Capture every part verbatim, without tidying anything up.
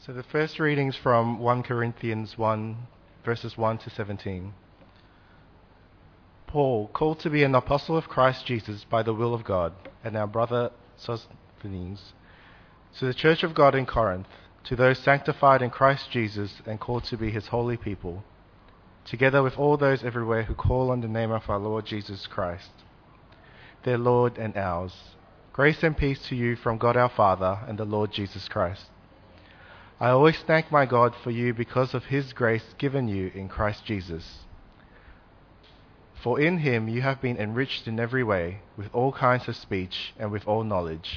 So the first reading's from First Corinthians one, verses one to seventeen. Paul, called to be an apostle of Christ Jesus by the will of God, and our brother Sosthenes, to the church of God in Corinth, to those sanctified in Christ Jesus and called to be his holy people, together with all those everywhere who call on the name of our Lord Jesus Christ, their Lord and ours. Grace and peace to you from God our Father and the Lord Jesus Christ. I always thank my God for you because of his grace given you in Christ Jesus. For in him you have been enriched in every way, with all kinds of speech and with all knowledge.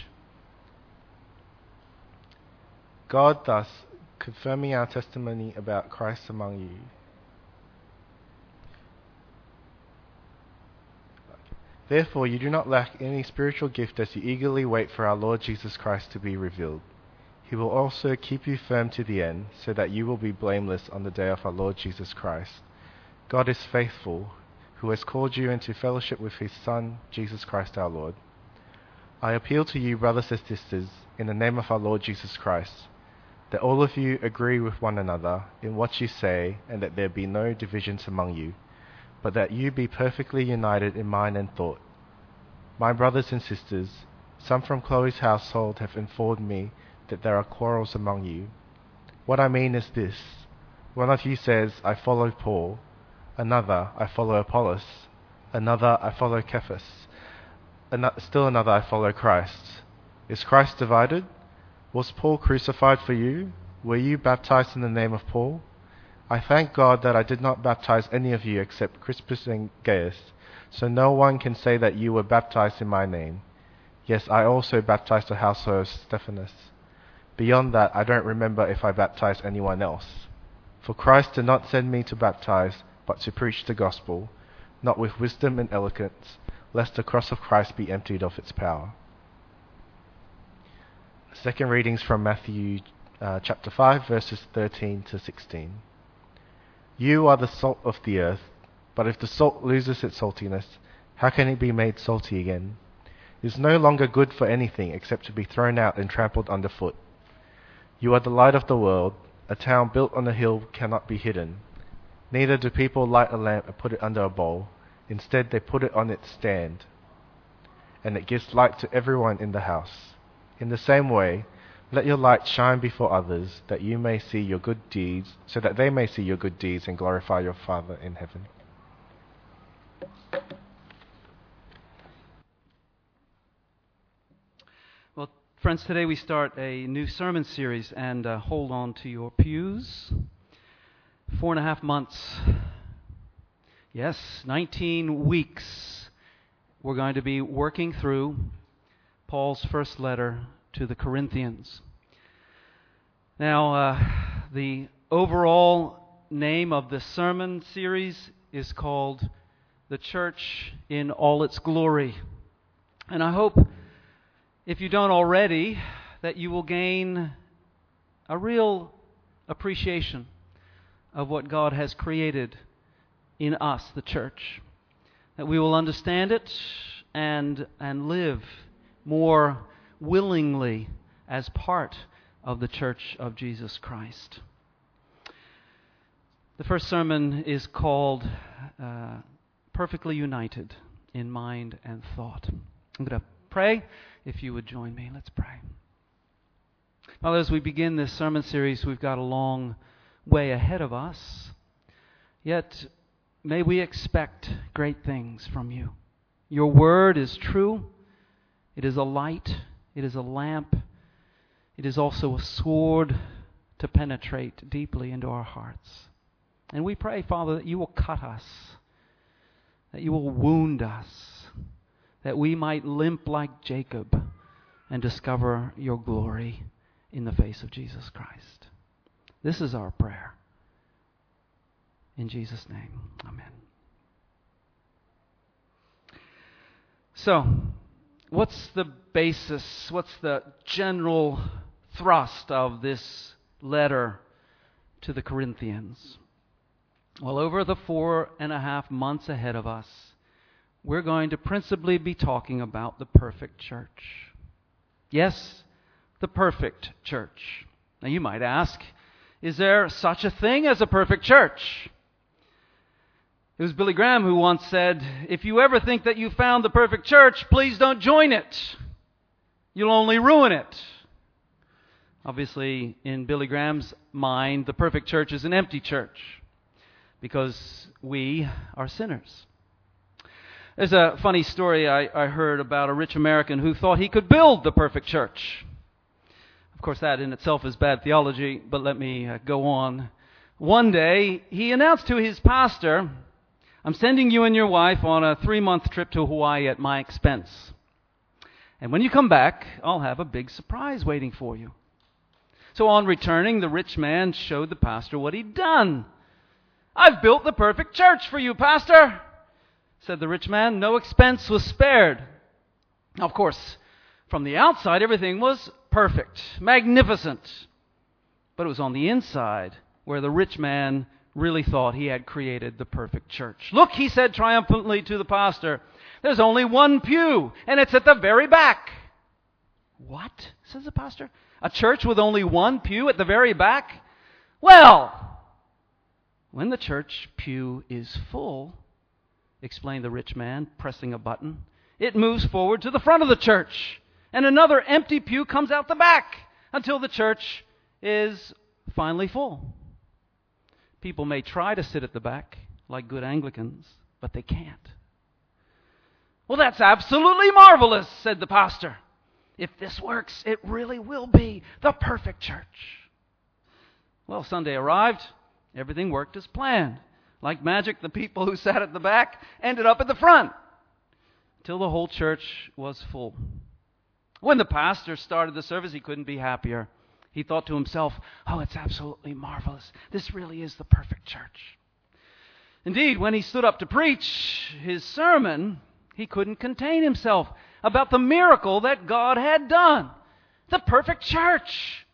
God thus confirming our testimony about Christ among you. Therefore you do not lack any spiritual gift as you eagerly wait for our Lord Jesus Christ to be revealed. He will also keep you firm to the end, so that you will be blameless on the day of our Lord Jesus Christ. God is faithful, who has called you into fellowship with his Son, Jesus Christ our Lord. I appeal to you, brothers and sisters, in the name of our Lord Jesus Christ, that all of you agree with one another in what you say, and that there be no divisions among you, but that you be perfectly united in mind and thought. My brothers and sisters, some from Chloe's household have informed me that there are quarrels among you. What I mean is this: one of you says, I follow Paul, another, I follow Apollos, another, I follow Cephas, An- still another, I follow Christ. Is Christ divided? Was Paul crucified for you? Were you baptized in the name of Paul? I thank God that I did not baptize any of you except Crispus and Gaius, so no one can say that you were baptized in my name. Yes, I also baptized the household of Stephanas. Beyond that, I don't remember if I baptized anyone else. For Christ did not send me to baptize, but to preach the gospel, not with wisdom and eloquence, lest the cross of Christ be emptied of its power. The second reading's from Matthew uh, chapter five, verses thirteen to sixteen. You are the salt of the earth, but if the salt loses its saltiness, how can it be made salty again? It is no longer good for anything except to be thrown out and trampled underfoot. You are the light of the world. A town built on a hill cannot be hidden. Neither do people light a lamp and put it under a bowl. Instead, they put it on its stand, and it gives light to everyone in the house. In the same way, let your light shine before others, that you may see your good deeds, so that they may see your good deeds and glorify your Father in heaven. Well, friends, today we start a new sermon series, and uh, hold on to your pews. Four and a half months. Yes, nineteen weeks. We're going to be working through Paul's first letter to the Corinthians. Now, uh, the overall name of the sermon series is called The Church in All Its Glory. And I hope, if you don't already, that you will gain a real appreciation of what God has created in us, the church. That we will understand it and and live more willingly as part of the Church of Jesus Christ. The first sermon is called uh, Perfectly United in Mind and Thought. I'm going to pray. If you would join me, let's pray. Father, as we begin this sermon series, we've got a long way ahead of us. Yet, may we expect great things from you. Your word is true. It is a light. It is a lamp. It is also a sword to penetrate deeply into our hearts. And we pray, Father, that you will cut us, that you will wound us, that we might limp like Jacob and discover your glory in the face of Jesus Christ. This is our prayer. In Jesus' name, amen. So, what's the basis, what's the general thrust of this letter to the Corinthians? Well, over the four and a half months ahead of us, we're going to principally be talking about the perfect church. Yes, the perfect church. Now you might ask, is there such a thing as a perfect church? It was Billy Graham who once said, if you ever think that you found the perfect church, please don't join it. You'll only ruin it. Obviously, in Billy Graham's mind, the perfect church is an empty church because we are sinners. There's a funny story I, I heard about a rich American who thought he could build the perfect church. Of course, that in itself is bad theology, but let me uh, go on. One day, he announced to his pastor, I'm sending you and your wife on a three-month trip to Hawaii at my expense. And when you come back, I'll have a big surprise waiting for you. So on returning, the rich man showed the pastor what he'd done. I've built the perfect church for you, pastor, said the rich man. No expense was spared. Now, of course, from the outside, everything was perfect, magnificent. But it was on the inside where the rich man really thought he had created the perfect church. Look, he said triumphantly to the pastor, there's only one pew, and it's at the very back. What? Says the pastor. A church with only one pew at the very back? Well, when the church pew is full, explained the rich man, pressing a button, it moves forward to the front of the church, and another empty pew comes out the back until the church is finally full. People may try to sit at the back like good Anglicans, but they can't. Well, that's absolutely marvelous, said the pastor. If this works, it really will be the perfect church. Well, Sunday arrived. Everything worked as planned. Like magic, the people who sat at the back ended up at the front, till the whole church was full. When the pastor started the service, he couldn't be happier. He thought to himself, oh, it's absolutely marvelous. This really is the perfect church. Indeed, when he stood up to preach his sermon, he couldn't contain himself about the miracle that God had done. The perfect church.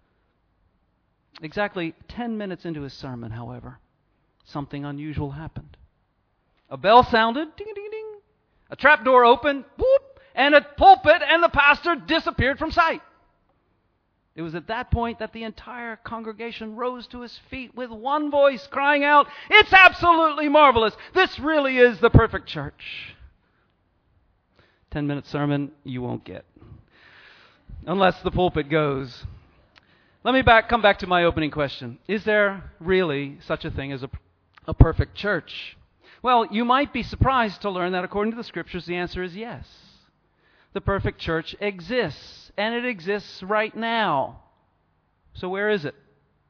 Exactly ten minutes into his sermon, however, something unusual happened. A bell sounded, ding, ding, ding. A trap door opened, whoop, and a pulpit, and the pastor disappeared from sight. It was at that point that the entire congregation rose to his feet with one voice, crying out, it's absolutely marvelous. This really is the perfect church. Ten-minute sermon you won't get, unless the pulpit goes. Let me back, come back to my opening question. Is there really such a thing as a, a perfect church? Well, you might be surprised to learn that according to the Scriptures, the answer is yes. The perfect church exists, and it exists right now. So where is it?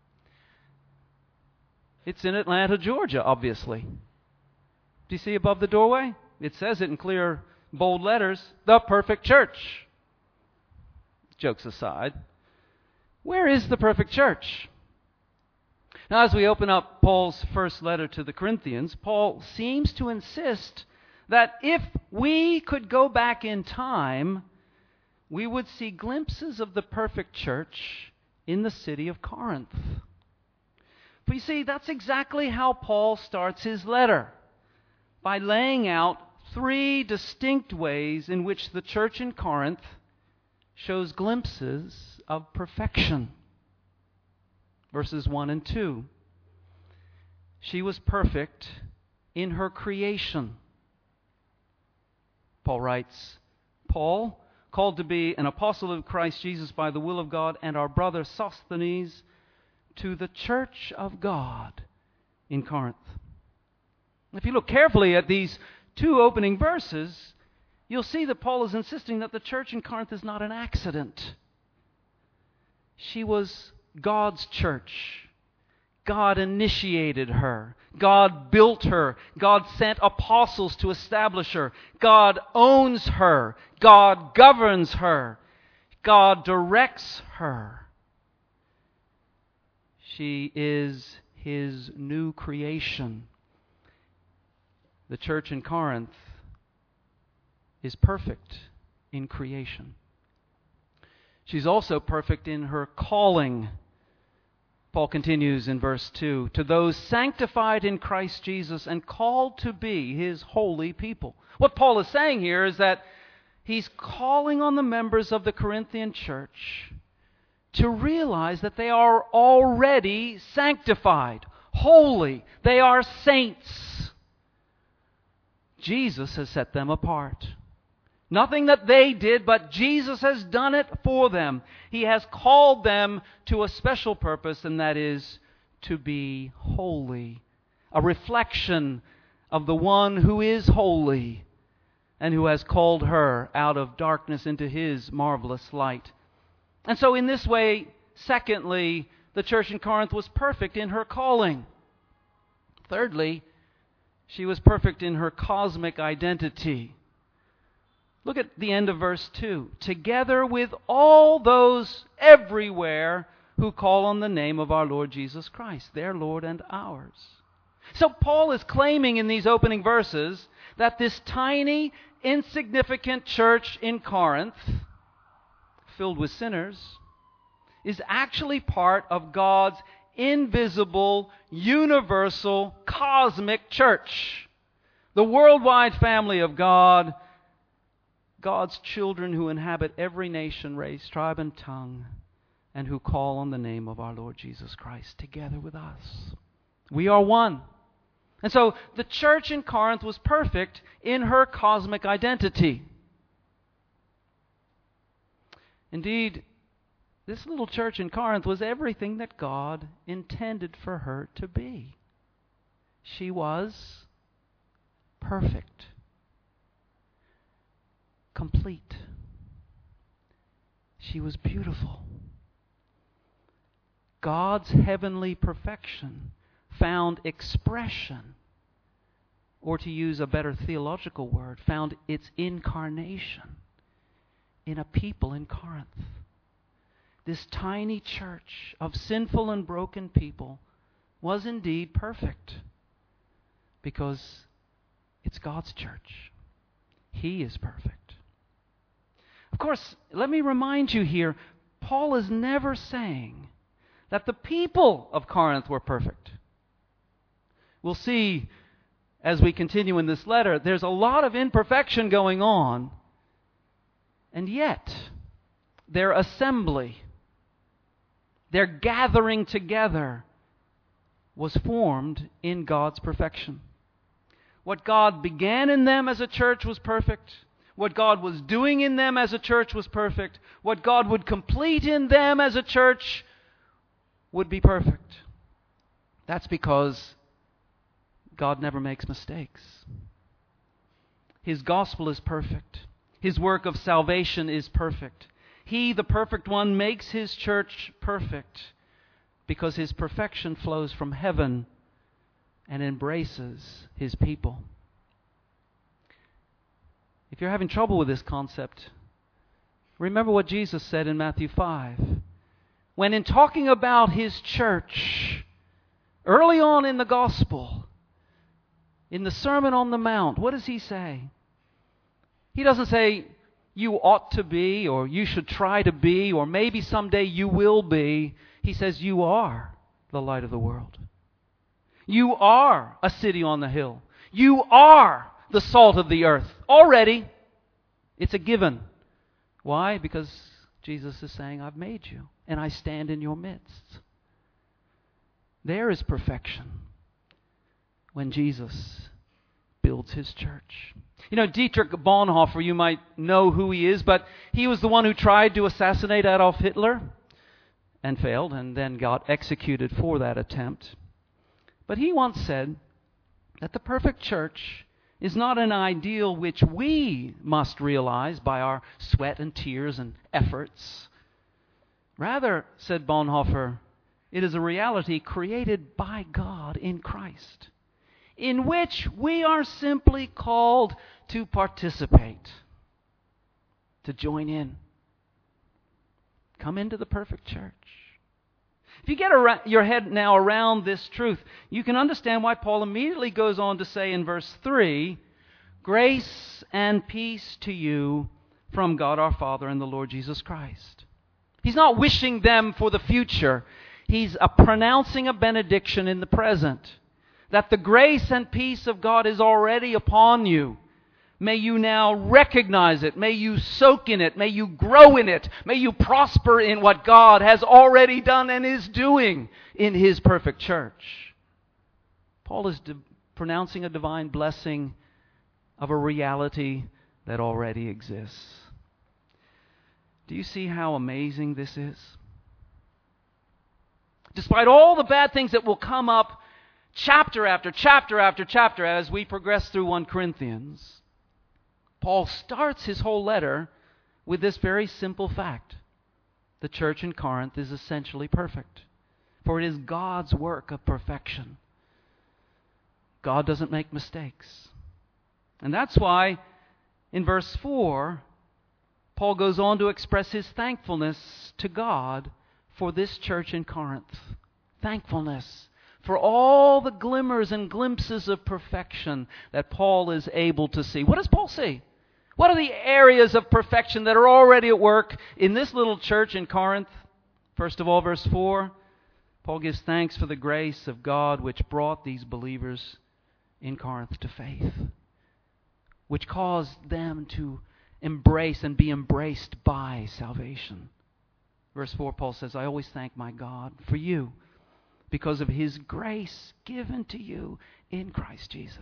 It's in Atlanta, Georgia, obviously. Do you see above the doorway? It says it in clear, bold letters, the perfect church. Jokes aside, where is the perfect church? Now, as we open up Paul's first letter to the Corinthians, Paul seems to insist that if we could go back in time, we would see glimpses of the perfect church in the city of Corinth. But you see, that's exactly how Paul starts his letter, by laying out three distinct ways in which the church in Corinth shows glimpses of perfection. Verses one and two. She was perfect in her creation. Paul writes, Paul, called to be an apostle of Christ Jesus by the will of God, and our brother Sosthenes, to the church of God in Corinth. If you look carefully at these two opening verses, you'll see that Paul is insisting that the church in Corinth is not an accident. She was God's church. God initiated her. God built her. God sent apostles to establish her. God owns her. God governs her. God directs her. She is His new creation. The church in Corinth is perfect in creation. She's also perfect in her calling. Paul continues in verse two, to those sanctified in Christ Jesus and called to be His holy people. What Paul is saying here is that he's calling on the members of the Corinthian church to realize that they are already sanctified, holy. They are saints. Jesus has set them apart. Nothing that they did, but Jesus has done it for them. He has called them to a special purpose, and that is to be holy. A reflection of the one who is holy and who has called her out of darkness into His marvelous light. And so in this way, secondly, the church in Corinth was perfect in her calling. Thirdly, she was perfect in her cosmic identity. Look at the end of verse two. Together with all those everywhere who call on the name of our Lord Jesus Christ, their Lord and ours. So Paul is claiming in these opening verses that this tiny, insignificant church in Corinth, filled with sinners, is actually part of God's invisible, universal, cosmic church. The worldwide family of God, God's children who inhabit every nation, race, tribe, and tongue, and who call on the name of our Lord Jesus Christ together with us. We are one. And so the church in Corinth was perfect in her cosmic identity. Indeed, this little church in Corinth was everything that God intended for her to be. She was perfect, complete. She was beautiful. God's heavenly perfection found expression, or to use a better theological word, found its incarnation in a people in Corinth. This tiny church of sinful and broken people was indeed perfect because it's God's church. He is perfect. Of course, let me remind you here, Paul is never saying that the people of Corinth were perfect. We'll see as we continue in this letter, there's a lot of imperfection going on, and yet their assembly, their gathering together, was formed in God's perfection. What God began in them as a church was perfect. What God was doing in them as a church was perfect. What God would complete in them as a church would be perfect. That's because God never makes mistakes. His gospel is perfect. His work of salvation is perfect. He, the perfect one, makes His church perfect because His perfection flows from heaven and embraces His people. If you're having trouble with this concept, remember what Jesus said in Matthew five. When in talking about His church, early on in the gospel, in the Sermon on the Mount, what does He say? He doesn't say, you ought to be, or you should try to be, or maybe someday you will be. He says, you are the light of the world. You are a city on the hill. You are the salt of the earth. Already, it's a given. Why? Because Jesus is saying, I've made you, and I stand in your midst. There is perfection when Jesus builds His church. You know, Dietrich Bonhoeffer, you might know who he is, but he was the one who tried to assassinate Adolf Hitler and failed, and then got executed for that attempt. But he once said that the perfect church is not an ideal which we must realize by our sweat and tears and efforts. Rather, said Bonhoeffer, it is a reality created by God in Christ, in which we are simply called to participate, to join in. Come into the perfect church. If you get around, your head now around this truth, you can understand why Paul immediately goes on to say in verse three, grace and peace to you from God our Father and the Lord Jesus Christ. He's not wishing them for the future. He's a pronouncing a benediction in the present. That the grace and peace of God is already upon you. May you now recognize it. May you soak in it. May you grow in it. May you prosper in what God has already done and is doing in His perfect church. Paul is de- pronouncing a divine blessing of a reality that already exists. Do you see how amazing this is? Despite all the bad things that will come up chapter after chapter after chapter as we progress through First Corinthians, Paul starts his whole letter with this very simple fact. The church in Corinth is essentially perfect, for it is God's work of perfection. God doesn't make mistakes. And that's why in verse four, Paul goes on to express his thankfulness to God for this church in Corinth. Thankfulness for all the glimmers and glimpses of perfection that Paul is able to see. What does Paul see? What are the areas of perfection that are already at work in this little church in Corinth? First of all, verse four, Paul gives thanks for the grace of God which brought these believers in Corinth to faith, which caused them to embrace and be embraced by salvation. Verse four, Paul says, I always thank my God for you because of His grace given to you in Christ Jesus.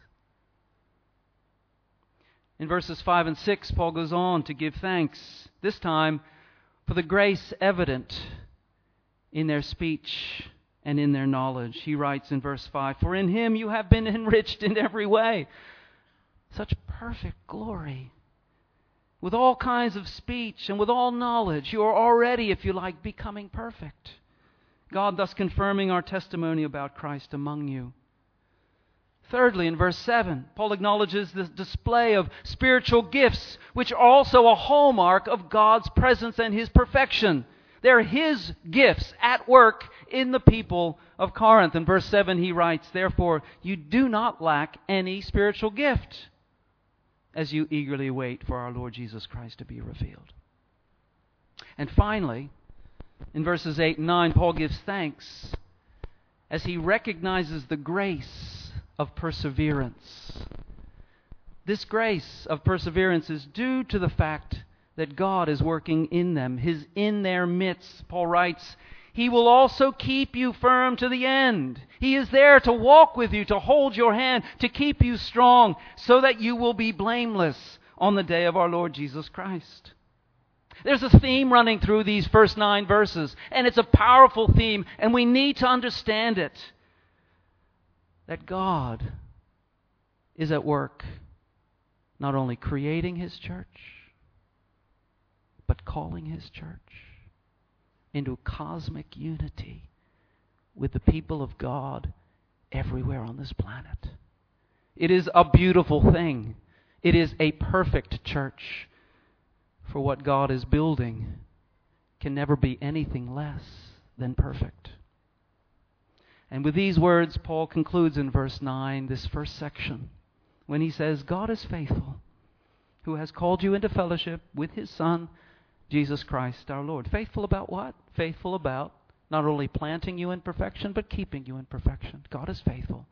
In verses five and six, Paul goes on to give thanks, this time for the grace evident in their speech and in their knowledge. He writes in verse five, for in Him you have been enriched in every way. Such perfect glory. With all kinds of speech and with all knowledge, you are already, if you like, becoming perfect. God thus confirming our testimony about Christ among you. Thirdly, in verse seven, Paul acknowledges the display of spiritual gifts, which are also a hallmark of God's presence and His perfection. They're His gifts at work in the people of Corinth. In verse seven, he writes, therefore, you do not lack any spiritual gift, as you eagerly wait for our Lord Jesus Christ to be revealed. And finally, in verses eight and nine, Paul gives thanks as he recognizes the grace of perseverance. This grace of perseverance is due to the fact that God is working in them, His in their midst. Paul writes, He will also keep you firm to the end. He is there to walk with you, to hold your hand, to keep you strong, so that you will be blameless on the day of our Lord Jesus Christ. There's a theme running through these first nine verses, and it's a powerful theme, and we need to understand it. That God is at work, not only creating His church, but calling His church into cosmic unity with the people of God everywhere on this planet. It is a beautiful thing. It is a perfect church. For what God is building can never be anything less than perfect. And with these words, Paul concludes in verse nine, this first section, when he says, God is faithful, who has called you into fellowship with His Son, Jesus Christ our Lord. Faithful about what? Faithful about not only planting you in perfection, but keeping you in perfection. God is faithful.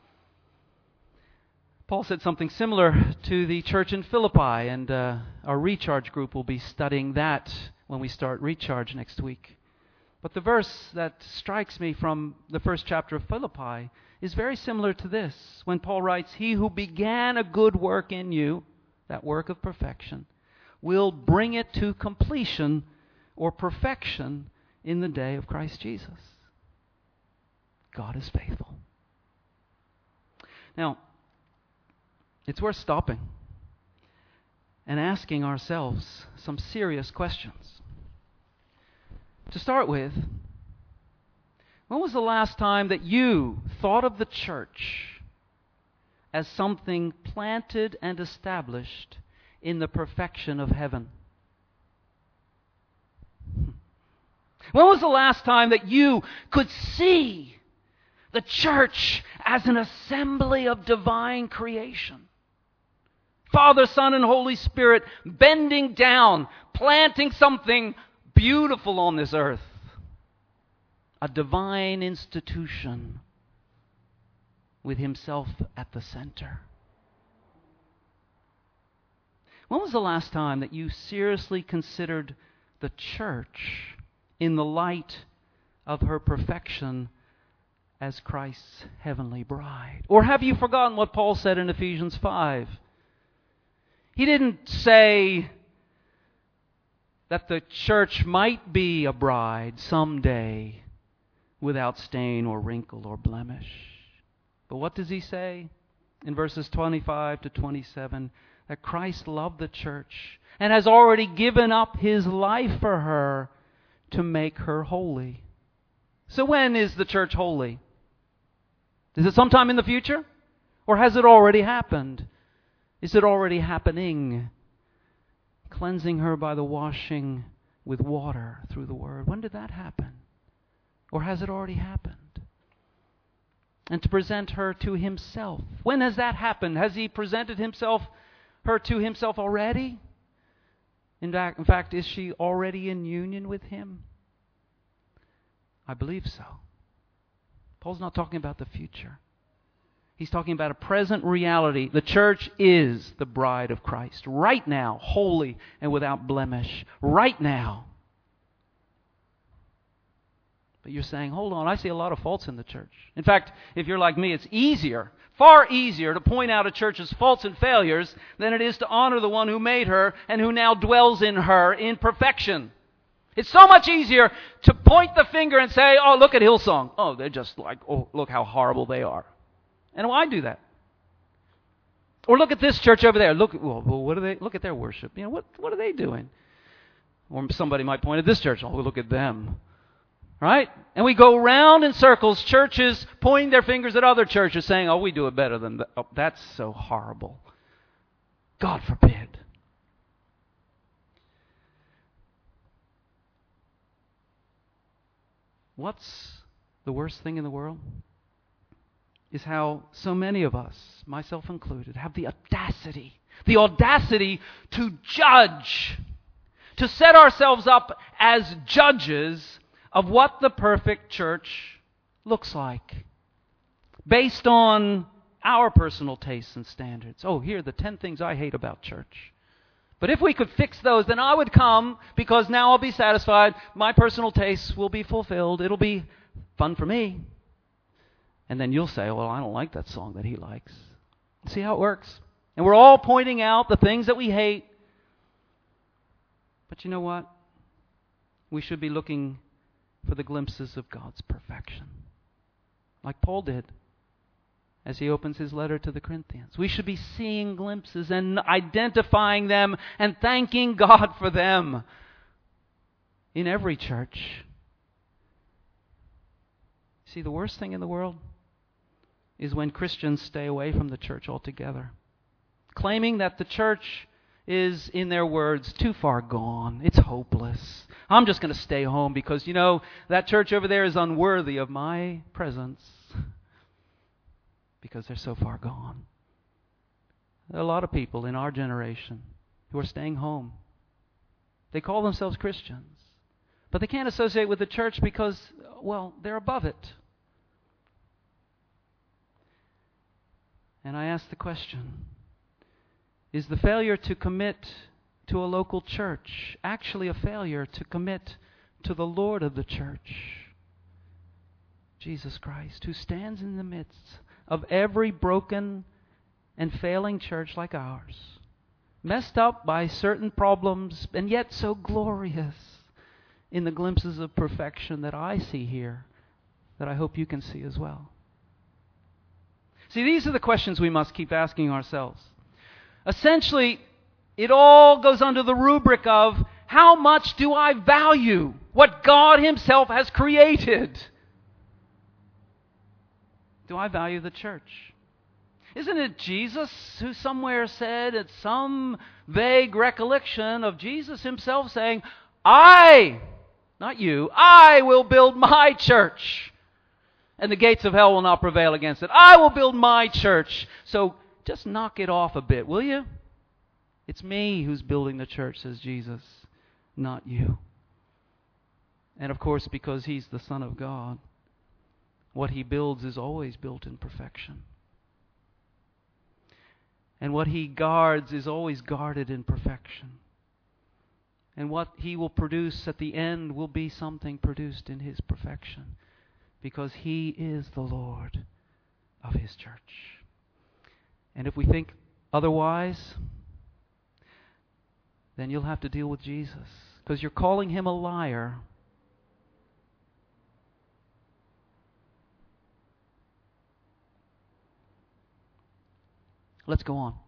Paul said something similar to the church in Philippi, and uh, our Recharge group will be studying that when we start Recharge next week. But the verse that strikes me from the first chapter of Philippi is very similar to this, when Paul writes, He who began a good work in you, that work of perfection, will bring it to completion or perfection in the day of Christ Jesus. God is faithful. Now, it's worth stopping and asking ourselves some serious questions. To start with, when was the last time that you thought of the church as something planted and established in the perfection of heaven? When was the last time that you could see the church as an assembly of divine creation? Father, Son, and Holy Spirit bending down, planting something beautiful on this earth. A divine institution with Himself at the center. When was the last time that you seriously considered the church in the light of her perfection as Christ's heavenly bride? Or have you forgotten what Paul said in Ephesians five? He didn't say that the church might be a bride someday without stain or wrinkle or blemish. But what does he say in verses twenty-five to twenty-seven? That Christ loved the church and has already given up His life for her to make her holy. So when is the church holy? Is it sometime in the future? Or has it already happened? Is it already happening? Cleansing her by the washing with water through the Word. When did that happen? Or has it already happened? And to present her to Himself. When has that happened? Has He presented Himself, her to Himself already? In fact, in fact, is she already in union with Him? I believe so. Paul's not talking about the future. He's talking about a present reality. The church is the bride of Christ. Right now, holy and without blemish. Right now. But you're saying, hold on, I see a lot of faults in the church. In fact, if you're like me, it's easier, far easier to point out a church's faults and failures than it is to honor the one who made her and who now dwells in her in perfection. It's so much easier to point the finger and say, oh, look at Hillsong. Oh, they're just like, oh, look how horrible they are. And why do that? Or look at this church over there. Look, well, what are they? Look at their worship. You know, what what are they doing? Or somebody might point at this church. Oh, look at them. Right? And we go round in circles, churches pointing their fingers at other churches, saying, "Oh, we do it better than that. Oh, that's so horrible." God forbid. What's the worst thing in the world? Is how so many of us, myself included, have the audacity, the audacity to judge, to set ourselves up as judges of what the perfect church looks like, based on our personal tastes and standards. Oh, here are the ten things I hate about church. But if we could fix those, then I would come, because now I'll be satisfied. My personal tastes will be fulfilled. It'll be fun for me. And then you'll say, well, I don't like that song that he likes. See how it works? And we're all pointing out the things that we hate. But you know what? We should be looking for the glimpses of God's perfection, like Paul did as he opens his letter to the Corinthians. We should be seeing glimpses and identifying them and thanking God for them in every church. See, the worst thing in the world is when Christians stay away from the church altogether, claiming that the church is, in their words, too far gone. It's hopeless. I'm just going to stay home because, you know, that church over there is unworthy of my presence because they're so far gone. There are a lot of people in our generation who are staying home. They call themselves Christians, but they can't associate with the church because, well, they're above it. And I ask the question, is the failure to commit to a local church actually a failure to commit to the Lord of the church, Jesus Christ, who stands in the midst of every broken and failing church like ours, messed up by certain problems, and yet so glorious in the glimpses of perfection that I see here, that I hope you can see as well? See, these are the questions we must keep asking ourselves. Essentially, it all goes under the rubric of, how much do I value what God Himself has created? Do I value the church? Isn't it Jesus who somewhere said, at some vague recollection of Jesus Himself saying, I, not you, I will build my church, and the gates of hell will not prevail against it. I will build my church. So just knock it off a bit, will you? It's me who's building the church, says Jesus, not you. And of course, because He's the Son of God, what He builds is always built in perfection. And what He guards is always guarded in perfection. And what He will produce at the end will be something produced in His perfection, because He is the Lord of His church. And if we think otherwise, then you'll have to deal with Jesus, because you're calling Him a liar. Let's go on.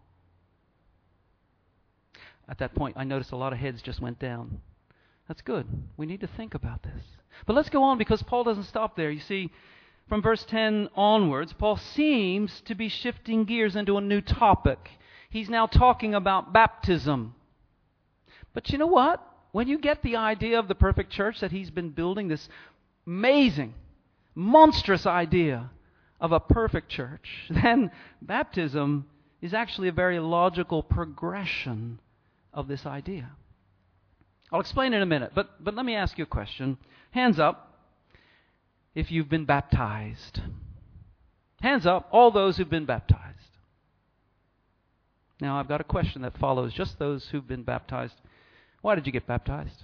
At that point, I noticed a lot of heads just went down. That's good. We need to think about this. But let's go on, because Paul doesn't stop there. You see, from verse ten onwards, Paul seems to be shifting gears into a new topic. He's now talking about baptism. But you know what? When you get the idea of the perfect church that he's been building, this amazing, monstrous idea of a perfect church, then baptism is actually a very logical progression of this idea. I'll explain in a minute, but, but let me ask you a question. Hands up if you've been baptized. Hands up, all those who've been baptized. Now, I've got a question that follows just those who've been baptized. Why did you get baptized?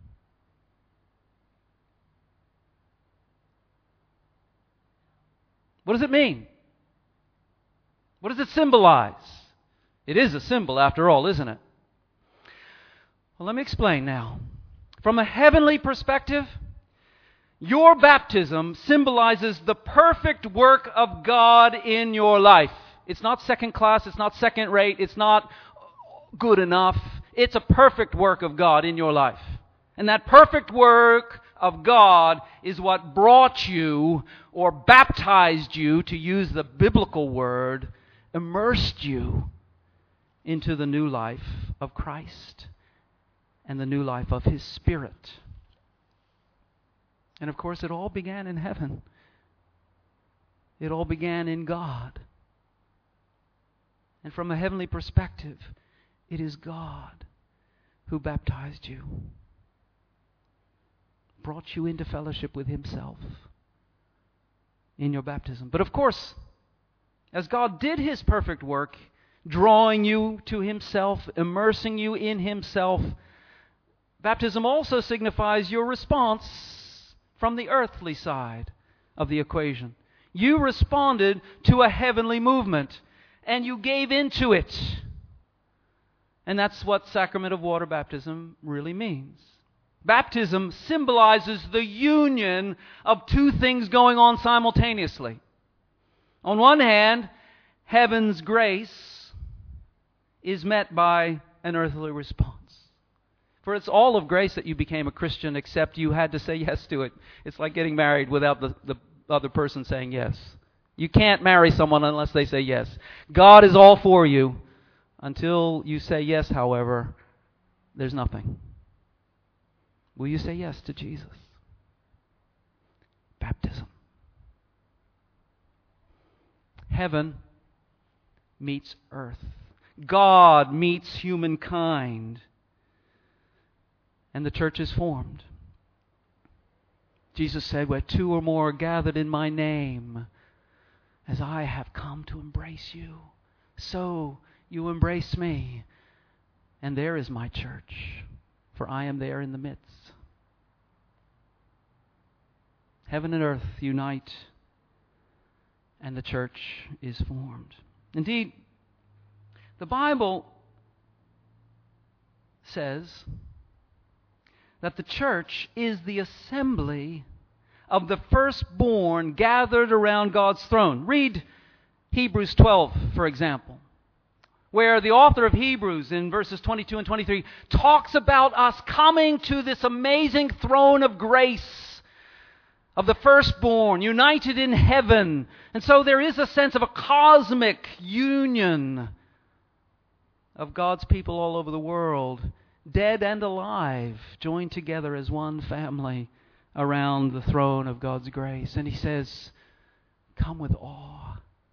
What does it mean? What does it symbolize? It is a symbol, after all, isn't it? Well, let me explain now. From a heavenly perspective, your baptism symbolizes the perfect work of God in your life. It's not second class, it's not second rate, it's not good enough. It's a perfect work of God in your life. And that perfect work of God is what brought you, or baptized you, to use the biblical word, immersed you into the new life of Christ and the new life of His Spirit. And of course, it all began in heaven. It all began in God. And from a heavenly perspective, it is God who baptized you, brought you into fellowship with Himself in your baptism. But of course, as God did His perfect work, drawing you to Himself, immersing you in Himself, baptism also signifies your response from the earthly side of the equation. You responded to a heavenly movement, and you gave into it. And that's what sacrament of water baptism really means. Baptism symbolizes the union of two things going on simultaneously. On one hand, heaven's grace is met by an earthly response. For it's all of grace that you became a Christian, except you had to say yes to it. It's like getting married without the, the other person saying yes. You can't marry someone unless they say yes. God is all for you. Until you say yes, however, there's nothing. Will you say yes to Jesus? Baptism. Heaven meets earth. God meets humankind. And the church is formed. Jesus said, where two or more are gathered in my name, as I have come to embrace you, so you embrace me. And there is my church, for I am there in the midst. Heaven and earth unite, and the church is formed. Indeed, the Bible says that the church is the assembly of the firstborn gathered around God's throne. Read Hebrews twelve, for example, where the author of Hebrews in verses twenty-two and twenty-three talks about us coming to this amazing throne of grace of the firstborn, united in heaven. And so there is a sense of a cosmic union of God's people all over the world, dead and alive, joined together as one family around the throne of God's grace. And He says, come with awe.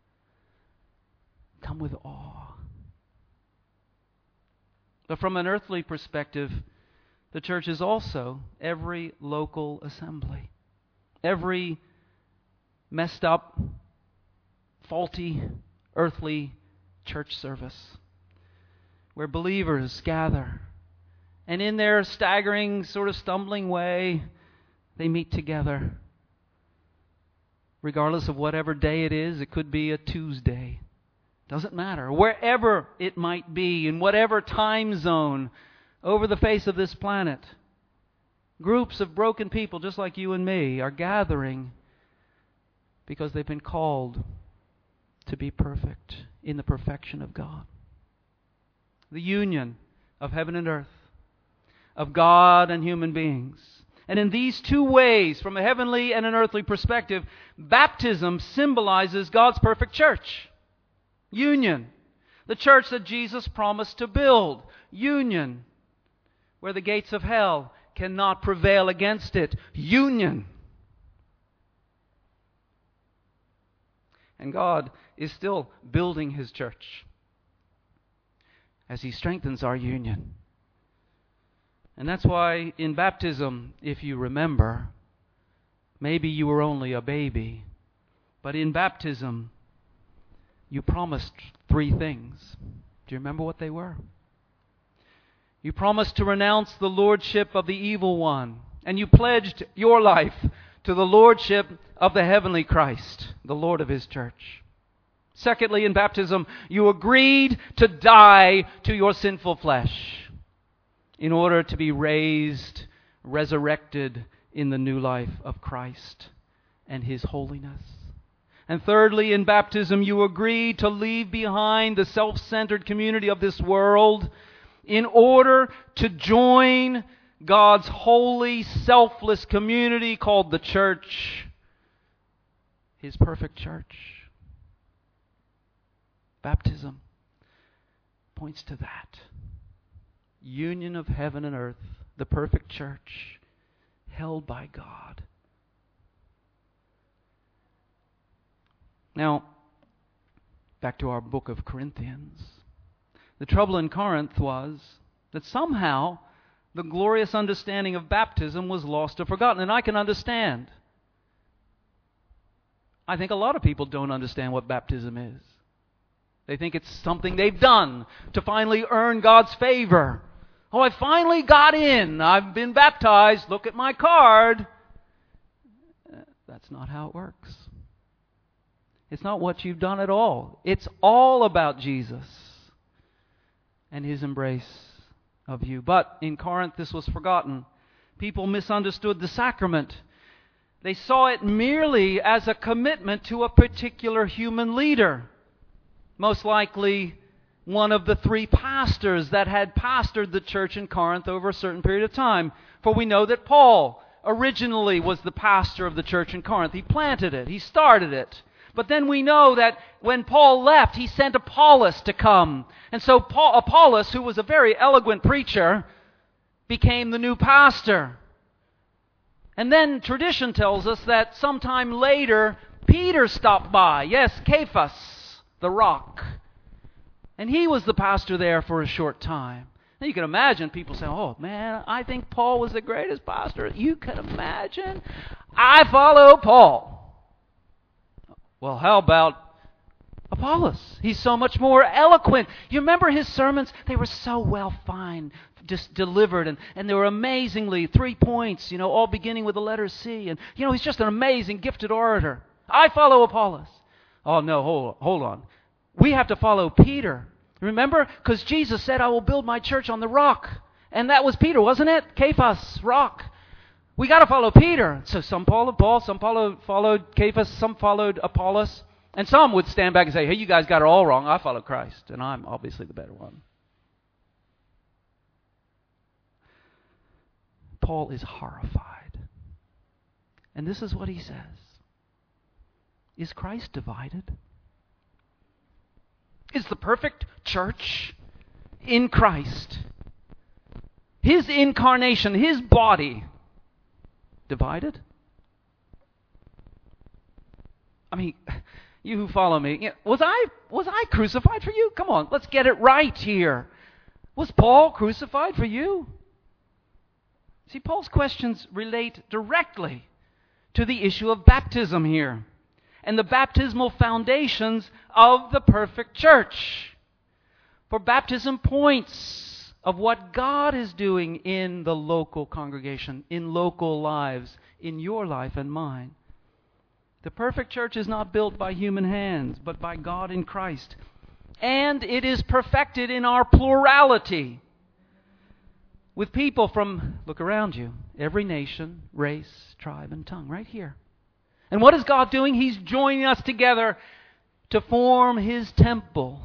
Come with awe. But from an earthly perspective, the church is also every local assembly. Every messed up, faulty, earthly church service where believers gather, and in their staggering, sort of stumbling way, they meet together. Regardless of whatever day it is, it could be a Tuesday. Doesn't matter. Wherever it might be, in whatever time zone over the face of this planet, groups of broken people just like you and me are gathering because they've been called to be perfect in the perfection of God. The union of heaven and earth, of God and human beings. And in these two ways, from a heavenly and an earthly perspective, baptism symbolizes God's perfect church. Union. The church that Jesus promised to build. Union. Where the gates of hell cannot prevail against it. Union. And God is still building His church as He strengthens our union. And that's why in baptism, if you remember, maybe you were only a baby, but in baptism, you promised three things. Do you remember what they were? You promised to renounce the lordship of the evil one, and you pledged your life to the lordship of the heavenly Christ, the Lord of His church. Secondly, in baptism, you agreed to die to your sinful flesh in order to be raised, resurrected in the new life of Christ and His holiness. And thirdly, in baptism, you agreed to leave behind the self-centered community of this world in order to join God's holy, selfless community called the church, His perfect church. Baptism points to that. Union of heaven and earth, the perfect church, held by God. Now, back to our book of Corinthians. The trouble in Corinth was that somehow the glorious understanding of baptism was lost or forgotten. And I can understand. I think a lot of people don't understand what baptism is. They think it's something they've done to finally earn God's favor. Oh, I finally got in. I've been baptized. Look at my card. That's not how it works. It's not what you've done at all. It's all about Jesus and His embrace of you. But in Corinth, this was forgotten. People misunderstood the sacrament. They saw it merely as a commitment to a particular human leader. Most likely one of the three pastors that had pastored the church in Corinth over a certain period of time. For we know that Paul originally was the pastor of the church in Corinth. He planted it. He started it. But then we know that when Paul left, he sent Apollos to come. And so Paul, Apollos, who was a very eloquent preacher, became the new pastor. And then tradition tells us that sometime later, Peter stopped by. Yes, Cephas, the rock. And he was the pastor there for a short time. Now you can imagine people saying, oh man, I think Paul was the greatest pastor. You can imagine? I follow Paul. Well, how about Apollos? He's so much more eloquent. You remember his sermons? They were so well fine, just delivered, and, and they were amazingly three points, you know, all beginning with the letter C. And, you know, he's just an amazing, gifted orator. I follow Apollos. Oh, no, hold, hold on. We have to follow Peter. Remember? Because Jesus said, I will build my church on the rock. And that was Peter, wasn't it? Cephas, rock. We got to follow Peter. So some followed Paul, some followed, followed Cephas, some followed Apollos. And some would stand back and say, hey, you guys got it all wrong. I follow Christ, and I'm obviously the better one. Paul is horrified. And this is what he says. Is Christ divided? Is the perfect church in Christ, His incarnation, His body, divided? I mean, you who follow me, you know, was I was I crucified for you? Come on, let's get it right here. Was Paul crucified for you? See, Paul's questions relate directly to the issue of baptism here and the baptismal foundations of the perfect church. For baptism points of what God is doing in the local congregation, in local lives, in your life and mine. The perfect church is not built by human hands, but by God in Christ. And it is perfected in our plurality, with people from, look around you, every nation, race, tribe, and tongue, right here. And what is God doing? He's joining us together to form His temple.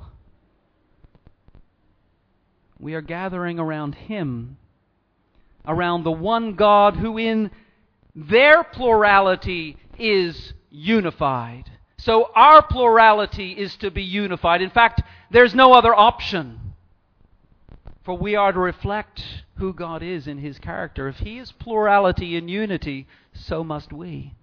We are gathering around Him, around the one God who in their plurality is unified. So our plurality is to be unified. In fact, there's no other option. For we are to reflect who God is in His character. If He is plurality and unity, so must we.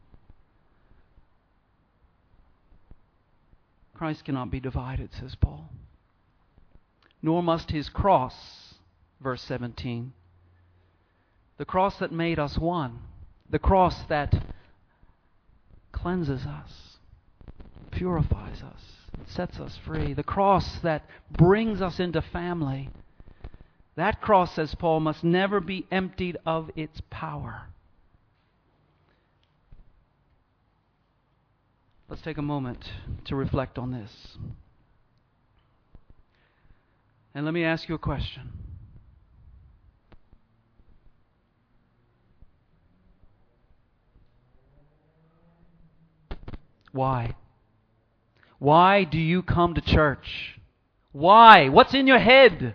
Christ cannot be divided, says Paul. Nor must His cross, verse seventeen. The cross that made us one. The cross that cleanses us, purifies us, sets us free. The cross that brings us into family. That cross, says Paul, must never be emptied of its power. Let's take a moment to reflect on this. And let me ask you a question. Why? Why do you come to church? Why? What's in your head?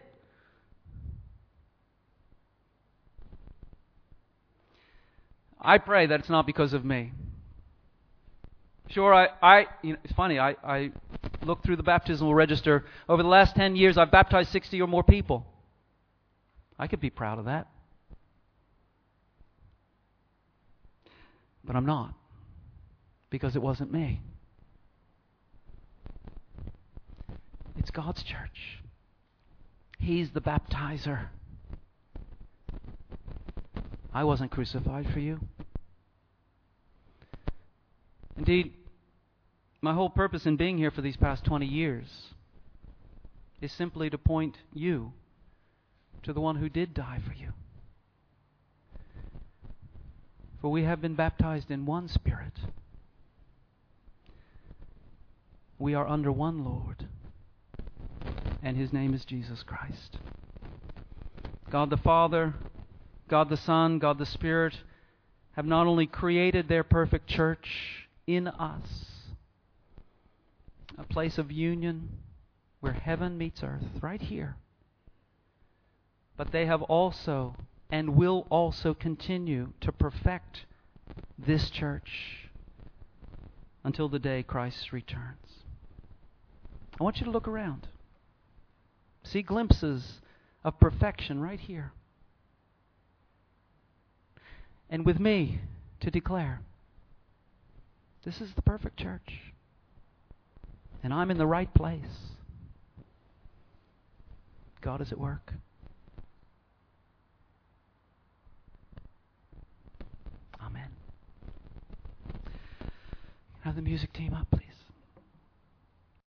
I pray that it's not because of me. Sure, I, I you know, it's funny, I, I looked through the baptismal register. Over the last ten years, I've baptized sixty or more people. I could be proud of that. But I'm not. Because it wasn't me. It's God's church. He's the baptizer. I wasn't crucified for you. Indeed, my whole purpose in being here for these past twenty years is simply to point you to the one who did die for you. For we have been baptized in one Spirit. We are under one Lord, and His name is Jesus Christ. God the Father, God the Son, God the Spirit have not only created their perfect church in us, a place of union where heaven meets earth, right here, but they have also and will also continue to perfect this church until the day Christ returns. I want you to look around. See glimpses of perfection right here. And with me to declare, this is the perfect church. And I'm in the right place. God is at work. Amen. Have the music team up, please.